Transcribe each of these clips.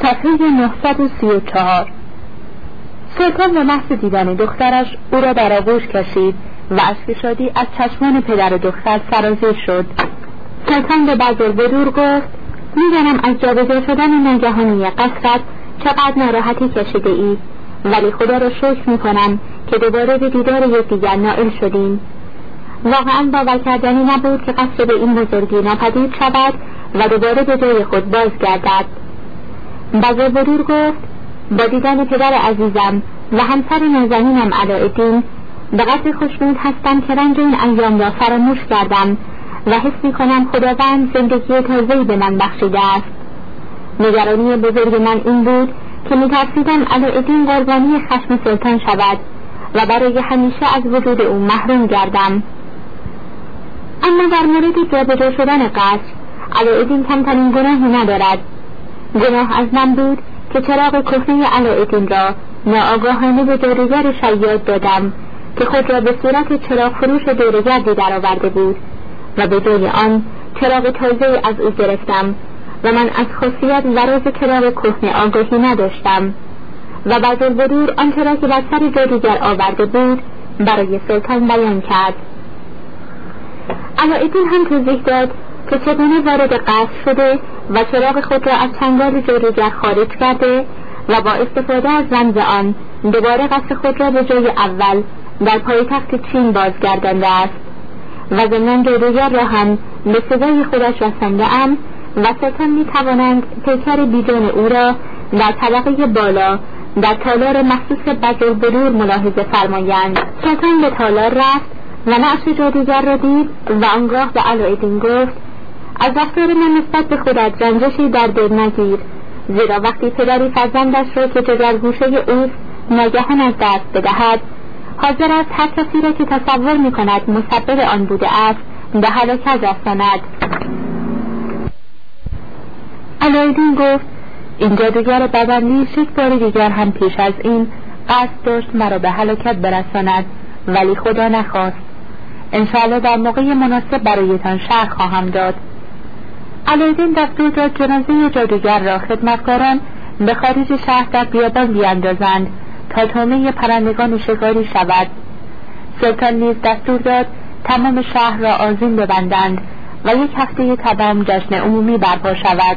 صفحه 934. سلطان به محض دیدن دخترش او را در آغوش کشید و اشک شادی از چشمان پدر و دختر سرازیر شد. سلطان به بزرگبدور گفت: می‌دانم از جابجا شدن ناگهانی قصرت چقدر ناراحتی کشیده ای، ولی خدا را شکر می‌کنم که دوباره به دیدار یکدیگر نائل شدیم. واقعاً باور کردنی نبود که قصر به این بزرگی ناپدید شود و دوباره به جای خود بازگردد. بزرگبدور گفت: با دیدن پدر عزیزم و همسر نازنینم علاءالدین به قدر خوشنود هستم که رنج این ایام را فراموش کردم و حس می‌کنم خداوند زندگی تازه‌ای به من بخشیده است. نگرانی بزرگ من این بود که می‌ترسیدم علاءالدین قربانی خشم سلطان شود و برای همیشه از وجود او محروم گردم. اما در مورد جابجا شدن قصر علاءالدین کمترین گناهی ندارد. گناه از من بود که چراغ کهنه علاءالدین را ناآگاهانه به جادوگر شیاد دادم که خود را به صورت چراغ فروش دوره‌گردی درآورده بود و به جای آن چراغ تازه از او گرفتم و من از خاصیت و راز چراغ کهنه آگاهی نداشتم و بزرگبدور آنچه را که بر سر جادوگر آورده بود برای سلطان بیان کرد. علاءالدین هم توضیح داد که چگونه وارد قصر شده و چراغ خود را از چنگال جادوگر خارج کرده و با استفاده از رمز آن دوباره قصر خود را به جای اول در پایتخت چین بازگردانده است و ضمن جادوگر را هم به سزای خودش رسانده ام و سلطان می توانند پیکر بیجان او را در طبقه بالا در تالار مخصوص بزرگبدور ملاحظه فرمایند. سلطان به تالار رفت و نعش جادوگر را دید و آنگاه به علاءالدین گفت: از رفتار من نسبت به خودت رنجشی در دل نگیر، زیرا وقتی پدری فرزندش را که جگرگوشه اوست ناگهان از دست بدهد حاضر است هر کسی را که تصور می‌کند مسبب آن بوده است به هلاکت رساند. علاءالدین گفت: این جادوگر بداندیش یک بار دیگر هم پیش از این قصد داشت مرا به هلاکت برساند، ولی خدا نخواست. انشاءالله در موقع مناسب برایتان شرح خواهم داد. علاءالدین دستور داد جنازه جادوگر را خدمتکاران به خارج شهر در بیابان بیاندازند تا طعمه پرندگان شکاری شود. سلطان نیز دستور داد تمام شهر را آذین ببندند و یک هفته تمام جشن عمومی برپا شود.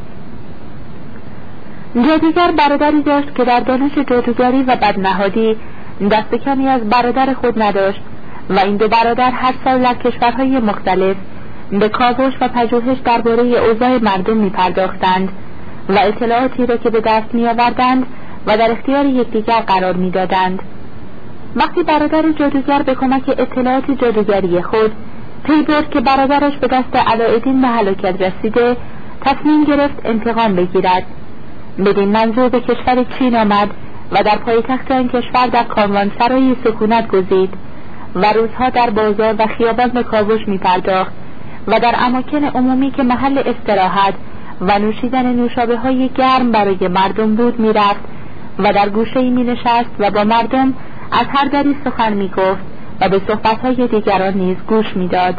جادوگر برادری داشت که در دانش جادوگری و بدنهادی دست کمی از برادر خود نداشت و این دو برادر هر سال در کشورهای مختلف به کاوش و پژوهش درباره اوضاع مردم می پرداختند و اطلاعاتی را که به دست می آوردند و در اختیار یکدیگر قرار می دادند. وقتی برادر جادوگر به کمک اطلاعات جادوگری خود پی برد که برادرش به دست علاءالدین به هلاکت رسیده، تصمیم گرفت انتقام بگیرد. بدین منظور به کشور چین آمد و در پایتخت آن کشور در کاروانسرای سکونت گزید و روزها در بازار و خیابان به کاوش می پرداخت و در اماکن عمومی که محل استراحت و نوشیدن نوشابه های گرم برای مردم بود می رفت و در گوشه‌ای می نشست و با مردم از هر دری سخن می گفت و به صحبت‌های دیگران نیز گوش می داد.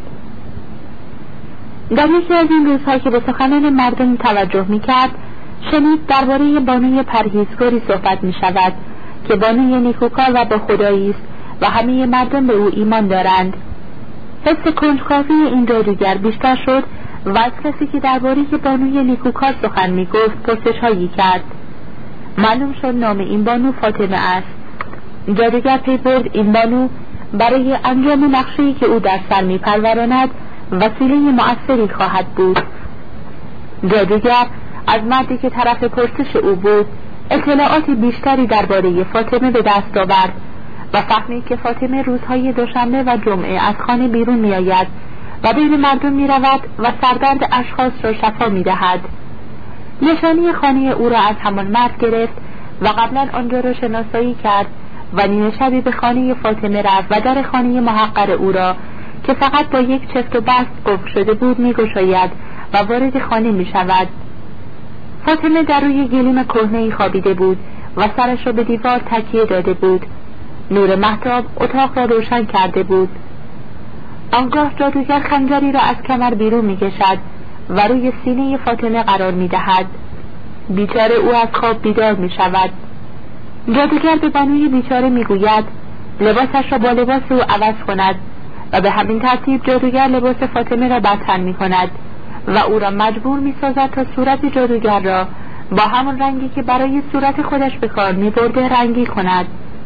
در یکی از این روزها که به سخنان مردم توجه می کرد، شنید درباره بانوی پرهیزگاری صحبت می شود که بانوی نیکوکار و با خدایی است و همه مردم به او ایمان دارند. حس کنجکاوی این جادوگر بیشتر شد و از کسی که درباره بانوی نیکوکار سخن می گفت پرسش‌هایی کرد. معلوم شد نام این بانو فاطمه است. جادوگر پی برد این بانو برای انجام نقشه‌ای که او در سر می پروراند وسیله مؤثری خواهد بود. جادوگر از مردی که طرف پرسش او بود اطلاعات بیشتری درباره فاطمه به دست آورد و فهمید که فاطمه روزهای دوشنبه و جمعه از خانه بیرون می آید و بین مردم می رود و سردرد اشخاص را شفا می دهد. نشانی خانه او را از همان مرد گرفت و قبلا آنجا را شناسایی کرد و نیمه شبی به خانه فاطمه رفت و در خانه محقر او را که فقط با یک چفت و بست قفل شده بود می گشاید و وارد خانه می شود. فاطمه در روی گلیم کهنه‌ای خوابیده بود و سرش را به دیوار تکیه داده بود. نور مهتاب اتاق را روشن کرده بود. آنگاه جادوگر خنجری را از کمر بیرون می کشد و روی سینه فاطمه قرار می دهد. بیچاره او از خواب بیدار می شود. جادوگر به بانوی بیچاره می گوید لباسش را با لباس او عوض کند و به همین ترتیب جادوگر لباس فاطمه را بدتن می کند و او را مجبور می سازد تا صورت جادوگر را با همون رنگی که برای صورت خودش به کار می برده رنگی کند.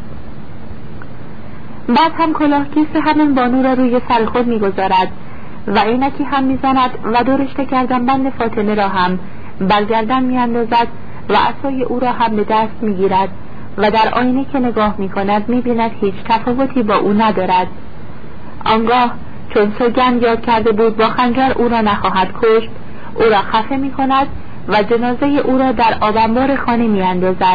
بعد هم کلاهگیس همین بانو را روی سر خود می گذارد و عینکی هم می زند و دو رشته گردنبند فاطمه را هم بر گردن می اندازد و عصای او را هم به دست می گیرد و در آینه که نگاه می کند می بیند هیچ تفاوتی با او ندارد. آنگاه چون سوگند یاد کرده بود با خنجر او را نخواهد کشت، او را خفه می کند و جنازه او را در آبنبار خانه می اندازد.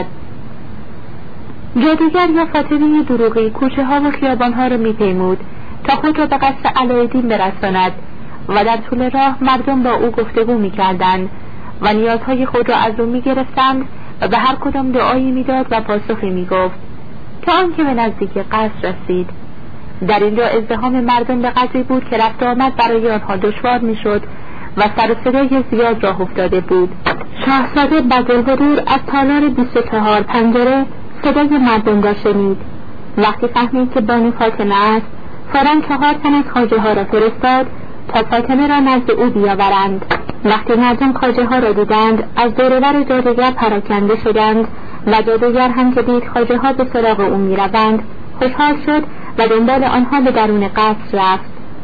جادوگر یا فاطمه دروغی کوچه ها و خیابان ها را می پیمود تا خود را به قصر علایالدین برساند و در طول راه مردم با او گفتگو می کردند و نیازهای خود را از او می گرفتند و به هر کدام دعایی می داد و پاسخی می گفت تا آنکه به نزدیک قصر رسید. در اینجا ازدحام مردم به قدری بود که رفت آمد برای آنها دشوار می شد و سر و صدای زیاد راه افتاده بود. شاهزاده بدرالبدور از تالار 24 پنجره صدای مردم را شنید. وقتی فهمید که بانو فاطمه است، فوراً 4 تن از خواجه ها را فرستاد تا فاطمه را نزد او بیاورند. وقتی مردم خواجه ها را دیدند، از دور و بر جادوگر پراکنده شدند و جادوگر هم که دید خواجه ها به سراغ او می روند خوشحال شد و دنبال آنها به درون قصر رفت.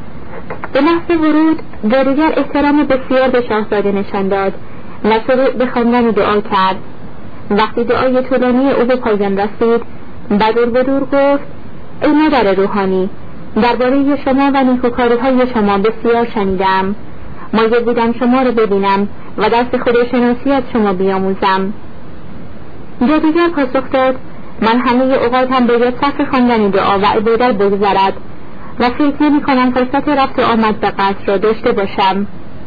به محض ورود جادوگر احترام بسیار به شاهزاده نشان داد و شروع به خواندن دعا کرد. وقتی دعای طولانی او به پایان رسید، بدرالبدور گفت ای مادر روحانی، درباره شما و نیکوکاری‌های شما بسیار شنیدم. مایل بودم شما را ببینم و درس خداشناسی از شما بیاموزم. جادوگر پاسخ داد من همه اوقاتم باید صرف خواندن دعا و عبادت بگذرد و فکر نمی‌کنم فرصت رفت و آمد به قصر را داشته باشم.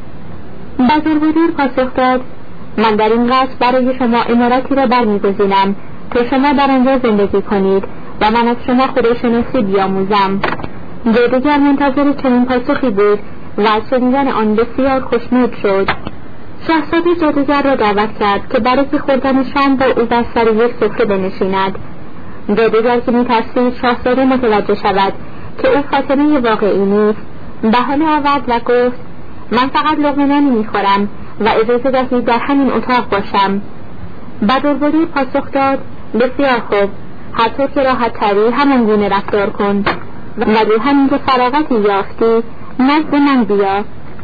بدرالبدور پاسخ داد من در این قصر برای شما عمارتی را برمی‌گزینم تا شما در آنجا زندگی کنید و من از شما خداشناسی بیاموزم. جادوگر منتظر چنین پاسخی بود و از شنیدن آن بسیار خوشنود شد. شاهزاده جادوگر را دعوت کرد که برای خوردن شام با او بر سر یک سفره بنشیند. جادوگر که می‌ترسید شاهزاده متوجه شود که او فاطمه واقعی نیست، بهانه آورد و گفت من فقط لقمه نانی می‌خورم و اجازه دهید در همین اتاق باشم. بدرالبدور پاسخ داد بسیار خوب، هر طور که راحت تری همان گونه رفتار کن ولی همین که فراغتی یافتی نزد من بیا.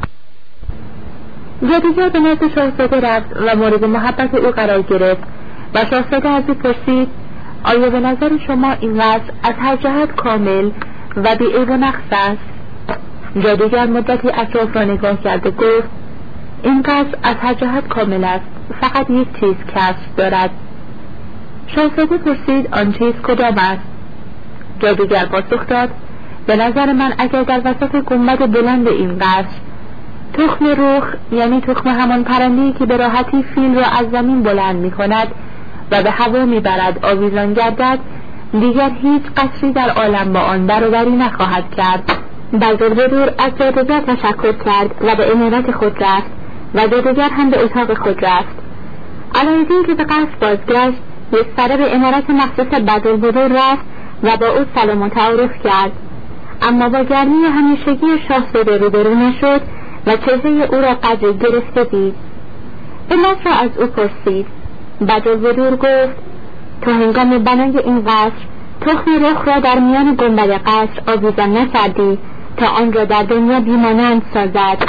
جادوگر به نزد شاهزاده رفت و مورد محبت او قرار گرفت و شاهزاده از او پرسید آیا به نظر شما این قصر از هر جهت کامل و بی عیب و نقص است؟ جادوگر مدتی اطراف را نگاه کرد و گفت این قصر از هر جهت کامل است، فقط یک چیز کسر دارد. شاهزاده پرسید آن چیز کدام است؟ جادوگر پاسخ داد به نظر من اگر در وسط گنبد بلند این قصر تخم رخ، یعنی تخم همان پرنده‌ای که به راحتی فیل را از زمین بلند می کند و به هوا می برد آویزان گردد، دیگر هیچ قصری در عالم با آن برابری نخواهد کرد. بدرالبدور از جادوگر تشکر کرد و به عمارت خود رفت و جادوگر هم به اتاق خود رفت. علایالدین که به قصر بازگشت یک سره به عمارت مخصوص بدرالبدور رفت و با او سلام و تعارف کرد، اما با گرمی همیشگی شاهزاده روبرو نشد و چهره او را قدری گرفته دید. علت را از او پرسید. بدرالبدور گفت تا هنگام بنای این قصر تخم رخ را در میان گنبد قصر آویزان نکردی تا آن را در دنیا بیمانند سازد.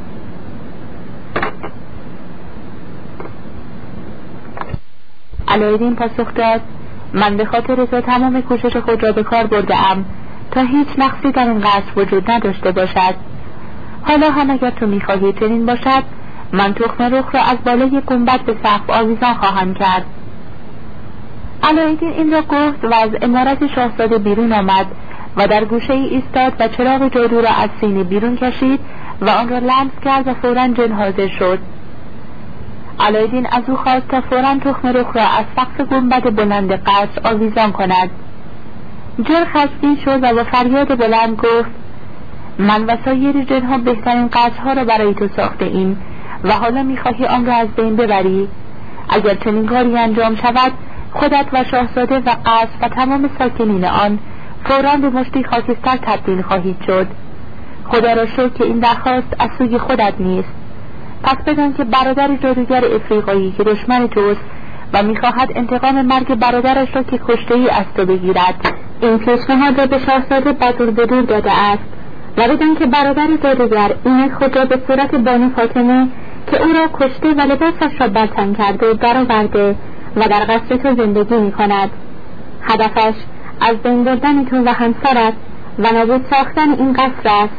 علایالدین پاسخ داد من به خاطر تو تمام کوشش خود را به کار برده ام تا هیچ نقصی در این قصر وجود نداشته باشد. حالا هم اگر تو می‌خواهی چنین باشد، من تخم رخ را از بالای گنبد به سقف آویزان خواهم کرد. علایالدین این را گفت و از عمارت شاهزاده بیرون آمد و در گوشه ای ایستاد و چراغ جادو را از سینه بیرون کشید و آن را لمس کرد و فوراً جن حاضر شد. علایالدین از او خواست تا فوراً تخم رخ را از سقف گنبد بلند قصر آویزان کند. جن خشمگین شد و با فریاد بلند گفت من و سایر جنها بهترین قصرها را برای تو ساخته ایم و حالا می‌خواهی آن را از بین ببری؟ اگر چنین کاری انجام شود خودت و شاهزاده و قصر و تمام ساکنین آن فوراً به مشتی خاکستر تبدیل خواهید شد. خدا را شکر که این درخواست از سوی خودت نیست. پس بدان که برادر جادوگر افریقایی که دشمن توست و می‌خواهد انتقام مرگ برادرش را که کشته‌ای از تو بگیرد این پیشنهاد را به شاهزاده بدور داده است و بدان که برادر جادوگر این خود را به صورت بانو فاطمه که او را کشته و لباسش را برتن کرده درآورده و در قصر تو زندگی می‌کند. هدفش از بین بردن تو و همسرت و نابود ساختن این قصر است.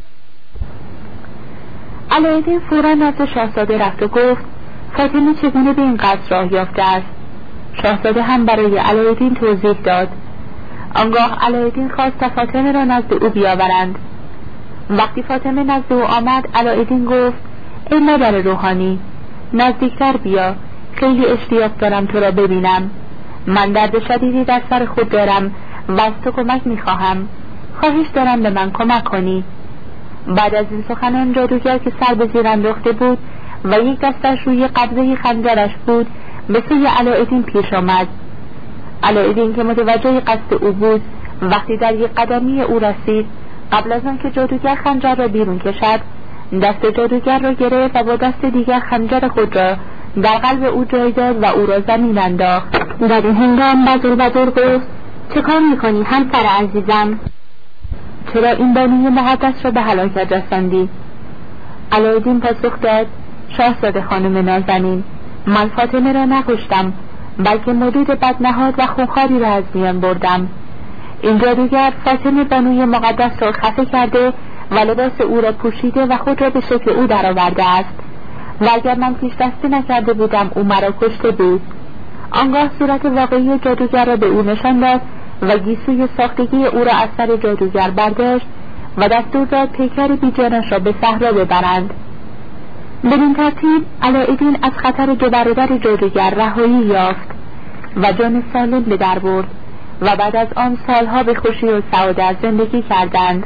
علایالدین فوراً نزد شاهزاده رفت و گفت فاطمه چگونه به این قصر راه یافته است. شاهزاده هم برای علایالدین توضیح داد. آنگاه علایالدین خواست تا فاطمه را نزد او بیاورند. وقتی فاطمه نزد او آمد علایالدین گفت ای مادر روحانی نزدیکتر بیا، خیلی اشتیاق دارم تو را ببینم. من درد شدیدی در سر خود دارم و از تو کمک میخواهم. خواهش دارم به من کمک کنی. بعد از این سخنان جادوگر که سر به زیر انداخته بود و یک دستش روی قبضه خنجرش بود به سوی علایالدین پیش آمد. علایالدین که متوجه قصد او بود وقتی در یک قدمی او رسید قبل از آن که جادوگر خنجر را بیرون کشد دست جادوگر را گرفت و با دست دیگر خنجر خود را در قلب او جای داد و او را زمین انداخت. در این هنگام بدور گفت چه کار میکنی همسر عزیزم؟ چرا این بانوی مقدس را به هلاکت رساندی؟ علایالدین پاسخ داد شاهزاده خانم نازنین من فاطمه را نکشتم بلکه مورد بدنهاد و خونخواری را از میان بردم. این جادوگر فاطمه بانوی مقدس را خفه کرده و لباس او را پوشیده و خود را به شکل او درآورده است و اگر من پیش دستی نکرده بودم او مرا کشته بود. آنگاه صورت واقعی جادوگر را به او نشان داد و گیسوی ساختگی او را از سر جادوگر برداشت و دستور داد پیکر بیجانش را به صحرا ببرند. بدین ترتیب علایالدین از خطر دو برادر جادوگر رهایی یافت و جان سالم به در برد و بعد از آن سالها به خوشی و سعادت زندگی کردند.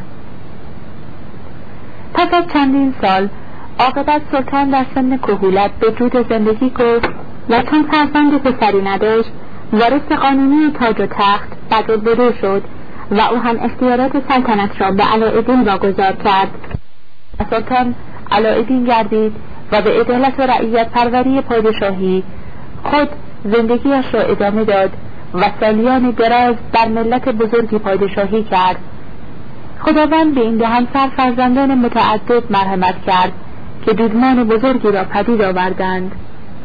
پس از چندین سال عاقبت سلطان در سن کهولت به جود زندگی گفت و چون فرزند پسری نداشت وارث قانونی تاج و تخت بدرالبدور شد و او هم اختیارات سلطنت را به علایالدین واگذار کرد. سلطان علایالدین گردید و به عدالت و رعیت پروری پادشاهی خود زندگیش را ادامه داد و سالیان دراز بر ملت بزرگی پادشاهی کرد. خداوند به این دو همسر فرزندان متعدد مرحمت کرد که دودمان بزرگی را پدید آوردند.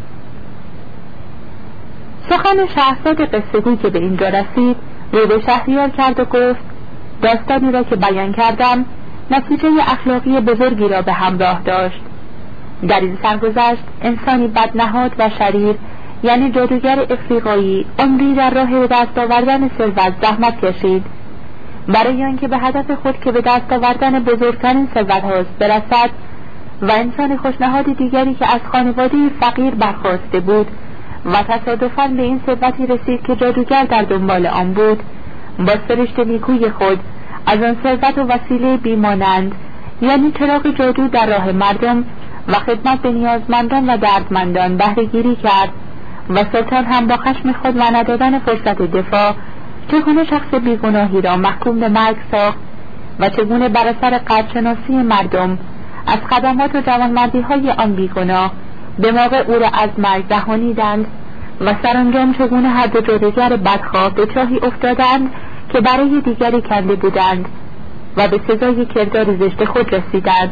سخن شاهزاده قصه‌گوی که به اینجا رسید رو به شهریار کرد و گفت داستانی را که بیان کردم نتیجه اخلاقی بزرگی را به همراه داشت. در این سرگذشت انسانی بدنهاد و شریر یعنی جادوگر افریقایی عمری در راه دست آوردن ثروت زحمت کشید برای آنکه به هدف خود که به دست آوردن بزرگترین ثروت هاست برسد و انسان خوشنهادی دیگری که از خانواده فقیر برخاسته بود و تصادفاً به این ثروتی رسید که جادوگر در دنبال آن بود با سرشت نیکوی خود از آن ثروت و وسیله بیمانند یعنی چراغ جادو در راه مردم و خدمت به نیازمندان و دردمندان بهره گیری کرد و سلطان هم با خشم خود و ندادن فرصت دفاع چگونه شخص بیگناهی را محکوم به مرگ ساخت و چگونه بر اثر قدرشناسی مردم از خدمات و جوانمردی های آن بیگناه به موقع او را از مرگ رهانیدند و سرانجام چگونه هر دو جادوگر بدخواه به چاهی افتادند که برای دیگری کنده بودند و به سزای کردار زشت خود رسیدند.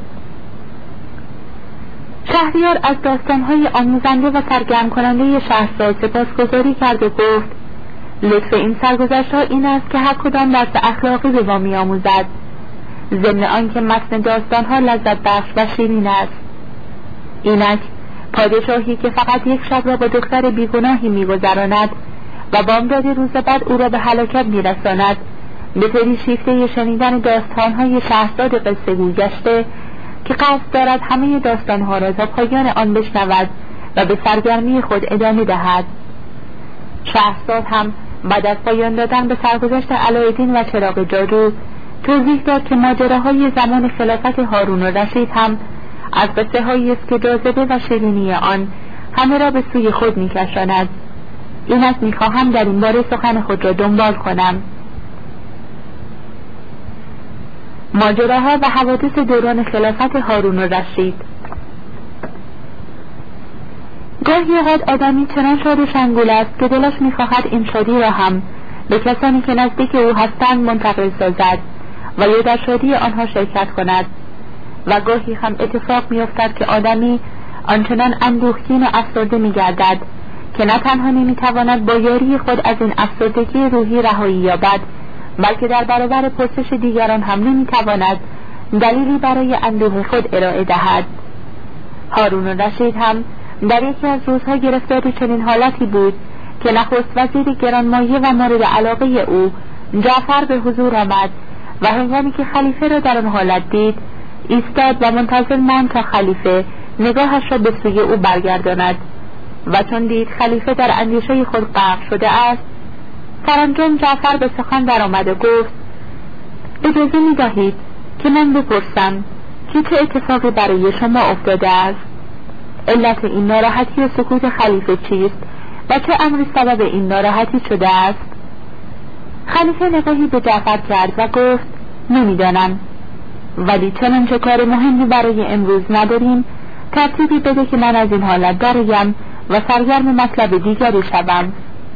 شهریار از داستان‌های آموزنده و سرگرم کننده شهرزاد سپاسگزاری کرد و گفت لطف این سرگذشت‌ها این است که هر کدام درس اخلاقی به ما می‌آموزد، ضمن آنکه متن داستان‌ها لذت بخش و شیرین است. اینک پادشاهی که فقط یک شب را با دختر بیگناهی می‌گذراند و بامداد روز بعد او را به هلاکت می‌رساند به طوری شیفته شنیدن داستان‌های شهرزاد قصه‌گو گشته که قصد دارد همه داستانها را تا پایان آن بشنود و به سرگرمی خود ادامه دهد. شهرزاد هم بعد از پایان دادن به سرگذشت علایالدین و چراغ جادو توضیح داد که ماجراهای زمان خلافت هارون و رشید هم از قصه هایی است که جاذبه و شیرینی آن همه را به سوی خود می‌کشاند. این است می‌خواهم در این باره سخن خود را دنبال کنم. ماجراها و حوادث دوران خلافت هارون الرشید. گاهی اوقات آدمی چنان شاد و شنگول است که دلش می‌خواهد این شادی را هم به کسانی که نزدیک او هستند منتقل سازد و یا در شادی آنها شرکت کند، و گاهی هم اتفاق می‌افتد که آدمی آنچنان اندوهگین و افسرده می‌گردد که نه تنها نمی‌تواند با یاری خود از این افسردگی روحی رهایی یابد، بلکه در برابر پرسش دیگران هم نمی‌تواند دلیلی برای اندوه خود ارائه دهد. هارون الرشید هم در یکی از روزها گرفتار چنین حالتی بود که نخست وزیر گرانمایه و مورد علاقه او جعفر به حضور آمد و هنگامی که خلیفه را در آن حالت دید ایستاد و منتظر ماند تا خلیفه نگاهش را به سوی او برگرداند، و چون دید خلیفه در اندیشه خود غرق شده است، سرانجام جعفر به سخن در آمد و گفت: اجازه می دهید که من بپرسم که چه اتفاقی برای شما افتاده است؟ علت این ناراحتی و سکوت خلیفه چیست و چه امری سبب این ناراحتی شده است؟ خلیفه نگاهی به جعفر کرد و گفت: نمیدانم، ولی چنانچه کار مهمی برای امروز نداریم ترتیبی بده که من از این حالت درآیم و سرگرم مطلب دیگری شوم.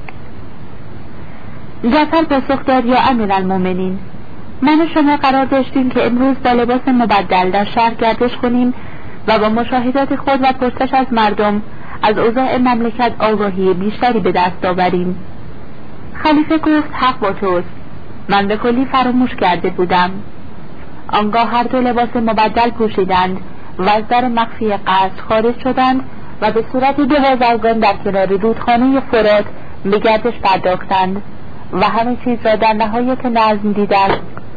جعفر پاسخ داد: یا امیرالمؤمنین، من و شما قرار داشتیم که امروز با لباس مبدل در شهر گردش کنیم و با مشاهدات خود و پرسش از مردم از اوضاع مملکت آگاهی بیشتری به دست آوریم. خلیفه گفت: حق با توست، من به کلی فراموش کرده بودم. آنگاه هر دو لباس مبدل پوشیدند و از در مخفی قصر خارج شدند و به صورت دو بازرگان در کنار رودخانه فرات به گردش پرداختند و همه چیز را در نهایت نظم دیدند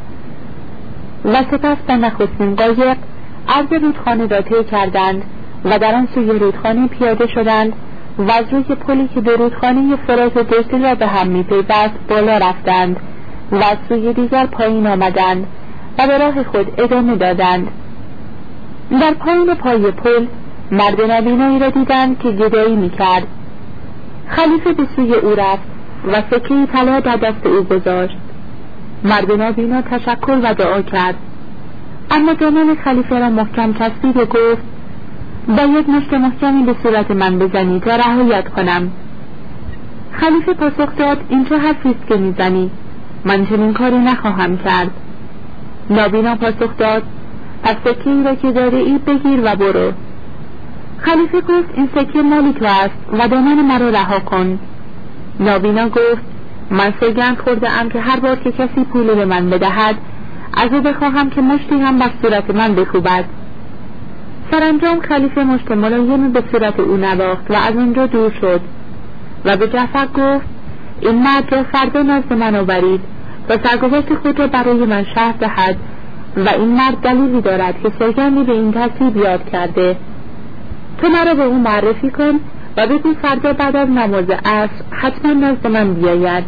و سپس به نخستین قایق عرض رودخانه را طی کردند و در آن سوی رودخانه پیاده شدند و از روی پلی که به رودخانه فرات و دجله را به هم می‌پیوست بالا رفتند و از سوی دیگر پایین آمدند و به راه خود ادامه دادند. در پایین پای پل مرد نابینایی را دیدند که گدایی می‌کرد. خلیفه به سوی او رفت و سکه طلا در دست او گذاشت. مرد نابینا تشکر و دعا کرد، اما دامن خلیفه را محکم چسبید و گفت: باید مشت محکمی به صورت من بزنی تا رهایت کنم. خلیفه پاسخ داد: این چه حرفی است که میزنی؟ من چنین کاری نخواهم کرد. نابینا پاسخ داد: پس سکه ای را که داره ای بگیر و برو. خلیفه گفت: این سکه مالی تو است و دامن مرا رها کن. نابینا گفت: من سوگند خورده ام که هر بار که کسی پول به من بدهد از او بخواهم که مشتی هم بر صورت من بکوبد. سرانجام خلیفه مشت ملایمی به صورت او نواخت و از آنجا دور شد و به جعفر گفت: این مرد را فردا نزد من آورید و سرگذشت خود را برای من شرح دهد و این مرد دلیلی دارد که سوگندی به این ترتیب یاد کرده. تو مرا به او معرفی کن و بگو فردا بعد از نماز عصر حتما نزد من بیاید.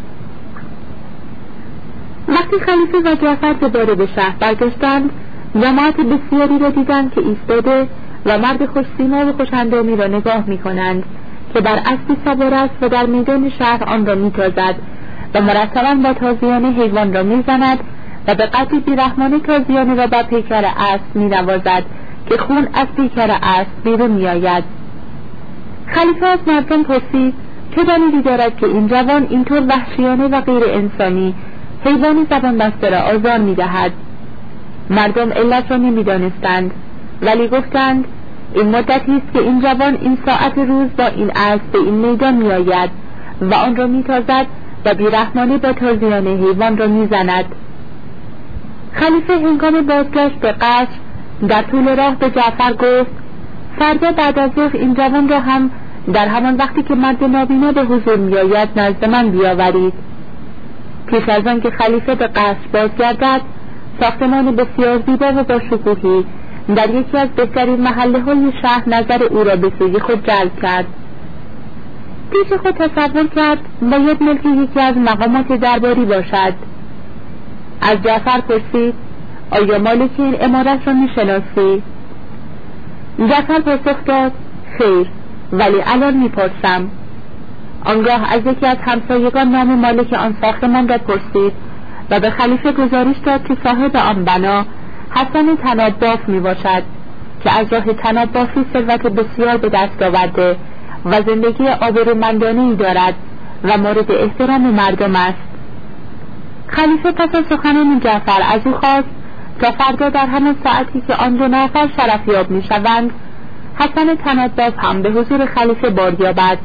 وقتی خلیفه و جعفر دوباره به شهر برگشتند، جماعت بسیاری را دیدند که ایستاده و مرد خوش‌سیما و خوش‌اندامی را نگاه می‌کنند که بر اسبی سوار است و در میدان شهر آن را می‌تازد و مرتباً با تازیانه حیوان را می‌زند و به قدری بیرحمانه تازیانه را بر پیکر اسب می‌نوازد که خون از پیکر اسب بیرون می‌آید. خلیفه از مردم پرسید: چه دلیلی دارد که این جوان اینطور وحشیانه و غیر انسانی حیوانی زبان بسته را آزار می‌دهد؟ مردم علت را نمی‌دانستند، ولی گفتند: این مدتی است که این جوان این ساعت روز با این اسب به این میدان می‌آید و آن را می‌تازد و بیرحمانه با تازیانه حیوان را می‌زند. خلیفه هنگام بازگشت به قصر در طول راه به جعفر گفت: فردا بعد از ظهر این جوان را هم در همان وقتی که مرد نابینا به حضور می‌آید نزد من بیاورید. پیش از آن که خلیفه به قصر بازگردد، ساختمان بسیار زیبا و با شکوهی در یکی از بهترین محله‌های شهر نظر او را به سوی خود جلب کرد. پیش خود تصور کرد باید ملک یکی از مقامات درباری باشد. از جعفر پرسید: آیا مالک این عمارت را می‌شناسی؟ جعفر پاسخ داد: خیر، ولی الان میپرسم. آنگاه از یکی از همسایگان نام مالک آن ساختمان را پرسید و به خلیفه گزارش داد که صاحب آن بنا حسن تناباف میباشد که از راه تنابافی ثروت بسیار به دست آورده و زندگی آبرومندانه‌ای دارد و مورد احترام مردم است. خلیفه پس از سخنان جعفر از او خواست تا فردا در همان ساعتی که آن دو نفر شرفیاب میشوند حسن تناباف هم به حضور خلیفه بار یابد.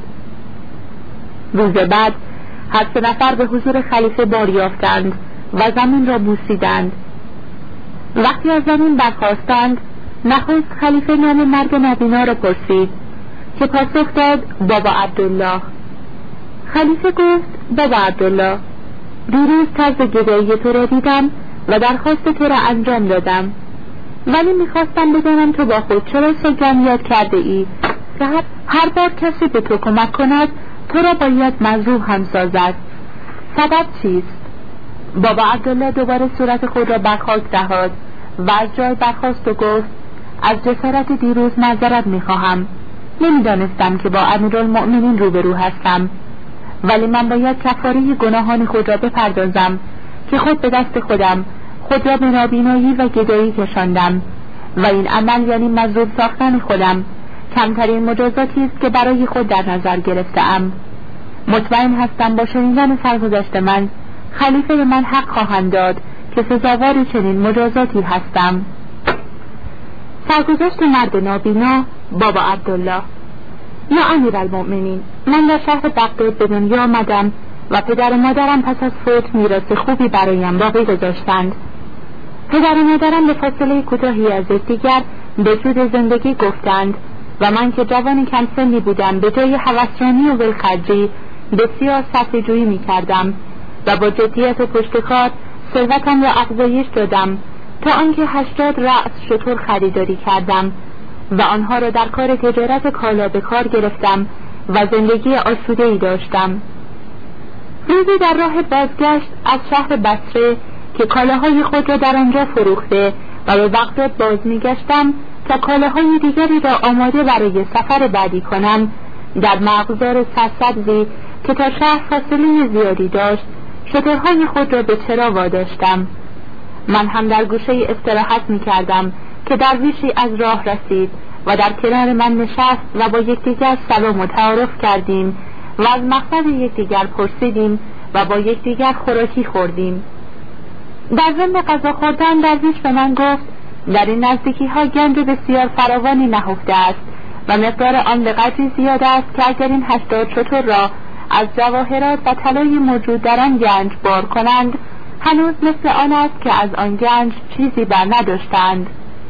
روز بعد هر سه نفر به حضور خلیفه بار یافتند و زمین را بوسیدند. وقتی از زمین برخاستند نخست خلیفه نام مرد نابینا را پرسید که پاسخ داد بابا عبدالله. خلیفه گفت بابا عبدالله، دیروز طرز گدایی تو را دیدم و درخواست تو را انجام دادم، ولی میخواستم بدانم تو با خود چرا سوگند یاد کرده ای که هر بار کسی به تو کمک کند تو را باید مظلوم هم سازد. سبب چیست؟ بابا عبدالله دوباره صورت خود را بر خاک نهاد و از جای برخاست و گفت از جسارت دیروز معذرت میخواهم. نمیدانستم که با امیرالمؤمنین روبرو هستم، ولی من باید کفاره گناهان خود را بپردازم که خود به دست خود را به نابینایی و گدایی کشاندم و این عمل یعنی مظلوم ساختن خودم کمترین مجازاتی است که برای خود در نظر گرفتم. مطمئن هستم با شنیدن سرگذشت من خلیفه به من حق خواهند داد که سزاوار چنین مجازاتی هستم. سرگذشت مرد نابینا بابا عبدالله. یا امیرالمؤمنین، من در شهر بغداد به دنیا آمدم و پدر و مادرم پس از فوت میراث خوبی برایم باقی گذاشتند. پدر و مادرم به فاصله کوتاهی از یکدیگر به سود زندگی گفتند و من که جوان کم سنی بودم به جای هوسرانی و ولخرجی بسیار صرفه‌جویی می‌کردم و با جدیت و پشتکار ثروتم را افزایش دادم تا آنکه 80 رأس شتر خریداری کردم و آنها را در کار تجارت کالا به کار گرفتم و زندگی آسوده‌ای داشتم. روزی در راه بازگشت از شهر بصره که کالاهای خود را در آنجا فروخته و به بغداد باز می‌گشتم تا کالاهای دیگری را آماده برای سفر بعدی کنم، در مغزار سرسبزی که تا شهر فاصله زیادی داشت شترهای خود را به چرا واداشتم. من هم در گوشه استراحت می‌کردم که درویشی از راه رسید و در کنار من نشست و با یکدیگر سلام و تعارف کردیم و از مقصد یکدیگر پرسیدیم و با یکدیگر خوراکی خوردیم. در ضمن غذا خوردن درویش به من گفت در این نزدیکی ها گنج بسیار فراوانی نهفته است و مقدار آن به قدری زیاد است که اگر این 80 شتر را از جواهرات و طلای موجود در آن گنج بار کنند هنوز مثل آن است که از آن گنج چیزی بر نداشتند.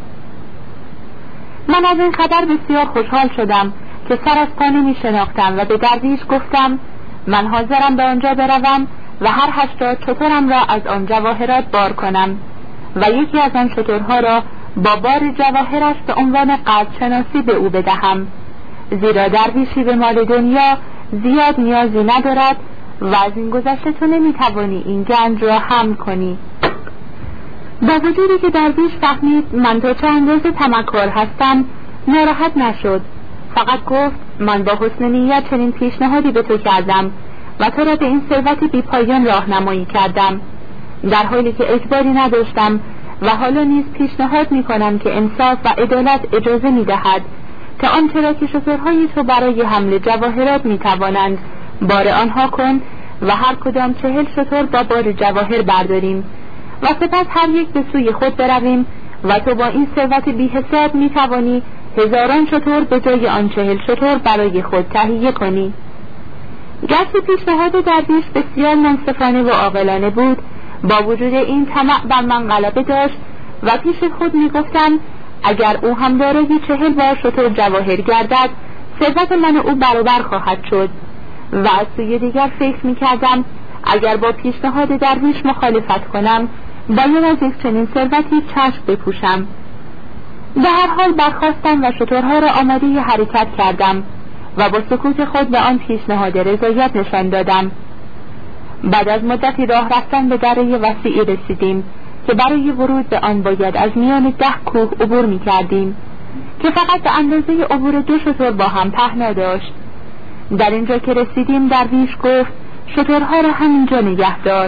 من از این خبر بسیار خوشحال شدم که سر از پا نمی شناختم و به درویش گفتم من حاضرم به آنجا بروم و هر 80 شترم را از آن جواهرات بار کنم و یکی از آن شترها را با بار جواهرش به عنوان قدرشناسی به او بدهم، زیرا درویشی به مال دنیا زیاد نیازی ندارد و از این گذشته تو نمیتوانی این گنج را حمل کنی. با وجودی که درویش فهمید من تا چه اندازه تمکار هستم ناراحت نشد، فقط گفت من با حسن نیت چنین پیشنهادی به تو کردم و تو را به این ثروت بی‌پایان راهنمایی کردم در حالی که اجباری نداشتم و حالا نیز پیشنهاد میکنم که انصاف و عدالت اجازه میدهد که آنچه را که شترهای تو برای حمل جواهرات میتوانند بار آنها کن و هر کدام 40 شتر با بار جواهر برداریم و سپس هر یک به سوی خود برویم و تو با این ثروت بی حساب میتوانی هزاران شتر به جای آن 40 شتر برای خود تهیه کنی. گرچه پیشنهاد درویش بسیار منصفانه و عاقلانه بود، با وجود این طمع بر من غلبه داشت و پیش خود میگفتم اگر او هم دارای 40 بار شتر جواهر گردد ثروت من او برابر خواهد شد و از سوی دیگر فکر میکردم اگر با پیشنهاد درویش مخالفت کنم باید از یک چنین ثروتی چشم بپوشم. به هر حال برخاستم و شترها را آماده حرکت کردم و با سکوت خود به آن پیشنهاد رضایت نشان دادم. بعد از مدتی راه رفتن به دره وسیعی رسیدیم که برای ورود به آن باید از میان 10 کوه عبور می کردیم که فقط به اندازه عبور 2 شتر با هم پهنا داشت. در اینجا که رسیدیم درویش گفت شترها را همینجا نگه دار.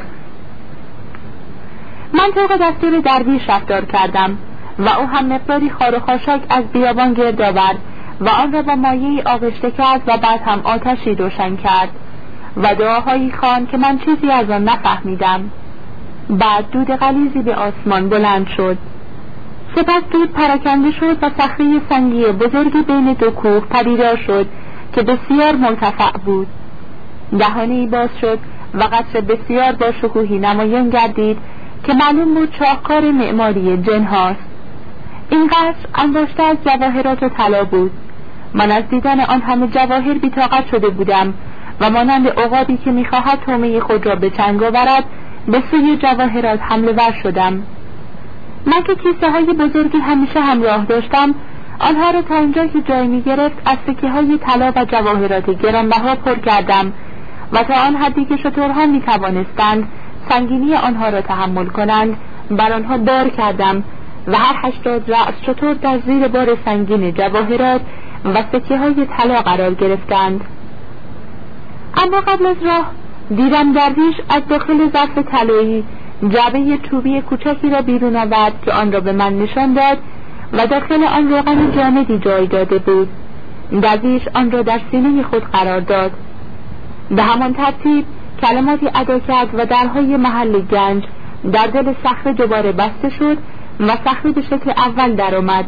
من طبق دستور درویش رفتار کردم و او هم مقداری خار و خاشاک از بیابان گرد آورد و آن را با مایه‌ای آغشته کرد و بعد هم آتشی روشن کرد و دعاهایی خواند که من چیزی از آن نفهمیدم. بعد دود غلیظی به آسمان بلند شد. سپس دود پراکنده شد و صخره سنگی بزرگی بین 2 کوه پدیدار شد که بسیار مرتفع بود. دهانه‌ای باز شد و قصر بسیار با شکوهی نمایان گردید که معلوم بود شاهکار معماری جن هاست. این قصر انباشته از جواهرات و طلا بود. من از دیدن آن همه جواهر بی‌طاقت شده بودم و مانند عقابی که می‌خواهد طعمه خود را به چنگ آورد به سوی جواهرات حمله ور شدم. من که کیسه‌های بزرگی همیشه همراه داشتم، آنها را تا آنجا که جای می‌گرفت از سکه‌های طلا و جواهرات گرانبها پر کردم و تا آن حدی که شترها می‌توانستند سنگینی آنها را تحمل کنند بر آنها بار کردم و هر 80 رأس شتر در زیر بار سنگین جواهرات و سکه‌های طلا قرار گرفتند. اما قبل از راه دیدم درویش از داخل ظرف طلایی جعبه چوبی کوچکی را بیرون آورد که آن را به من نشان داد و داخل آن روغن جامدی جای داده بود. درویش آن را در سینه خود قرار داد. به همان ترتیب کلماتی ادا کرد و درهای محل گنج در دل صخره دوباره بسته شد و صخره به شکل اول در آمد.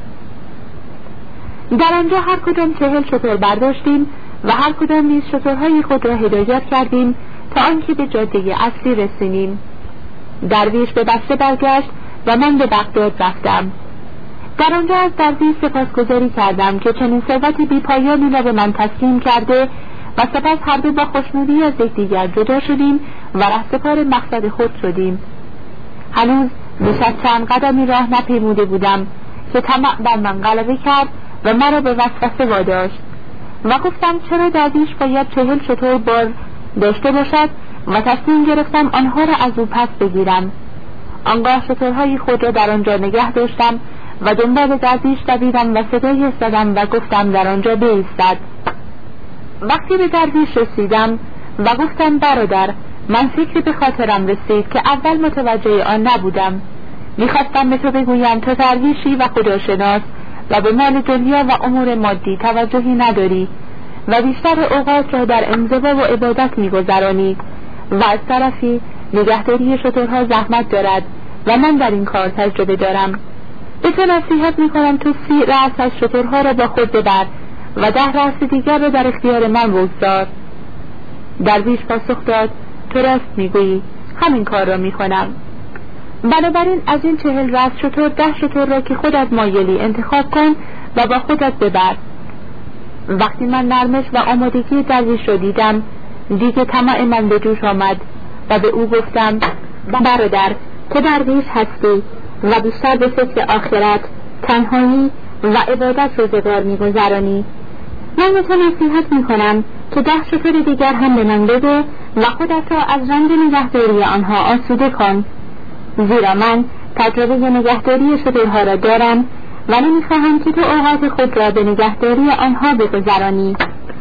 در آنجا هر کدام 40 شتر برداشتیم و هر کدام نیز شترهای خود را هدایت کردیم تا آنکه به جاده اصلی رسیدیم. درویش به بسته برگشت و من به بغداد رفتم. در آنجا از درویش سپاسگزاری کردم که چنین ثروت بی‌پایانی را به من تسلیم کرده و سپس هر دو با خوشنودی از یکدیگر جدا شدیم و رهسپار مقصد خود شدیم. هنوز بیش از چند قدمی راه نپیموده بودم که طمع بر من غلبه کرد و مرا به وسوسه واداشت و گفتم چرا درویش باید 40 شتر بار داشته باشد و تصمیم گرفتم آنها را از او پس بگیرم. آنگاه شترهای خود را در آنجا نگه داشتم و دنبال درویش دویدم و صدای زدم و گفتم در آنجا بایستد. وقتی به درویش رسیدم و گفتم برادر، من فکری به خاطرم رسید که اول متوجه آن نبودم. میخواستم به تو بگویم تو درویشی و خداشناس و به مال دنیا و امور مادی توجهی نداری و بیشتر اوقات را در انزوا و عبادت میگذرانی و از طرفی نگهداری شترها زحمت دارد و من در این کار تجربه دارم. به تو نصیحت میکنم تو 30 رأس از شترها را با خود ببر و 10 رأس دیگر را در اختیار من بگذار. درویش پاسخ داد تو راست میگویی، همین کار را میکنم. بنابراین از این 40 رأس شتر 10 شتر را که خودت مایلی انتخاب کن و با خودت ببر. وقتی من نرمش و آمادگی درویش را دیدم، دیگه طمع من به جوش آمد و به او گفتم برادر، تو درویش هستی و بیشتر به فکر آخرت، تنهایی و عبادت روزگار میگذرانی. من به تو نصیحت میکنم که 10 شتر دیگر هم به من بده و خودت را از رنج نگهداری آنها آسوده کن، زیرا من تجربه نگهداری شترها را دارم و نمیخواهم که تو اوقات خود را به نگهداری آنها بگذرانی.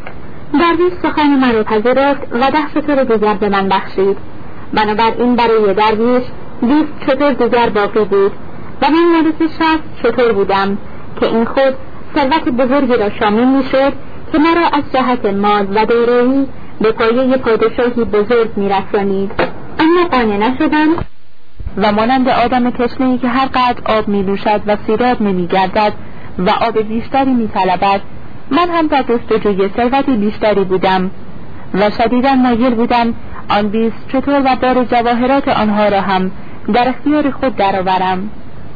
درویش سخن مرا پذیرفت و 10 شتر دیگر به من بخشید. بنابراین برای درویش 20 شتر دیگر باقی بود و من وارث 60 شتر بودم که این خود ثروت بزرگی را شامل میشد که مرا از جهت مال و دارایی به پایه پادشاهی بزرگ میرسانید. اما قانع نشدم و مانند آدم تشنه‌ای که هر قدر آب می‌نوشد و سیراب نمی‌گردد و آب بیشتری می‌طلبد، من هم در جستجوی ثروت بیشتری بودم و شدیداً مایل بودم آن 20 شتر و بار جواهرات آنها را هم در اختیار خود درآورم.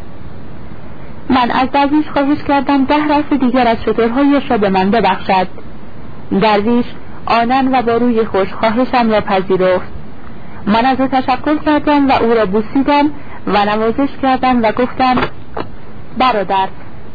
من از درویش خواهش کردم 10 رأس دیگر از شترهایش را به من ببخشد. درویش آنن و با روی خوش خواهشم را پذیرفت. من از او تشکر کردم و او را بوسیدم و نوازش کردم و گفتم برادر،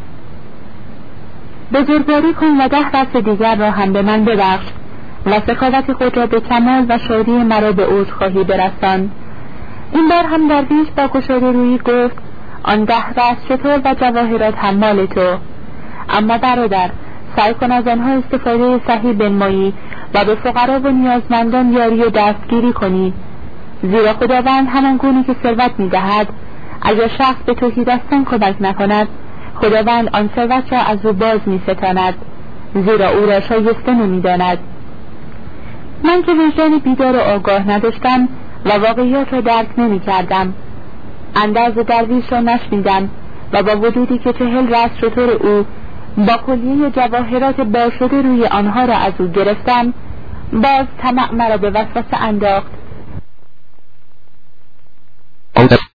بزرگواری کن و 10 رأس دیگر را هم به من ببخش و سخاوت خود را به کمال و شادی مرا به اوج خواهی برسان. این بار هم درویش با گشاده رویی گفت آن 10 رأس شتر و جواهرات هم مال تو. اما برادر، سعی کن از آنها استفاده صحیح بنمایی و به فقرا و نیازمندان یاری و دستگیری کنی، زیرا خداوند همان گونه که ثروت می‌دهد، اگر شخص به توحیدستان کمک نکند، خداوند آن ثروت را از او باز می‌ستاند، زیرا او را شایسته نمی‌داند. من که وجدان بیدار و آگاه نداشتم و واقعیات را درک نمی‌کردم، اندرز درویش را نشنیدم و با وجودی که 40 رأس شتر او با کلیه جواهرات بارشده روی آنها را از او گرفتم، باز طمع مرا به وسوسه انداخت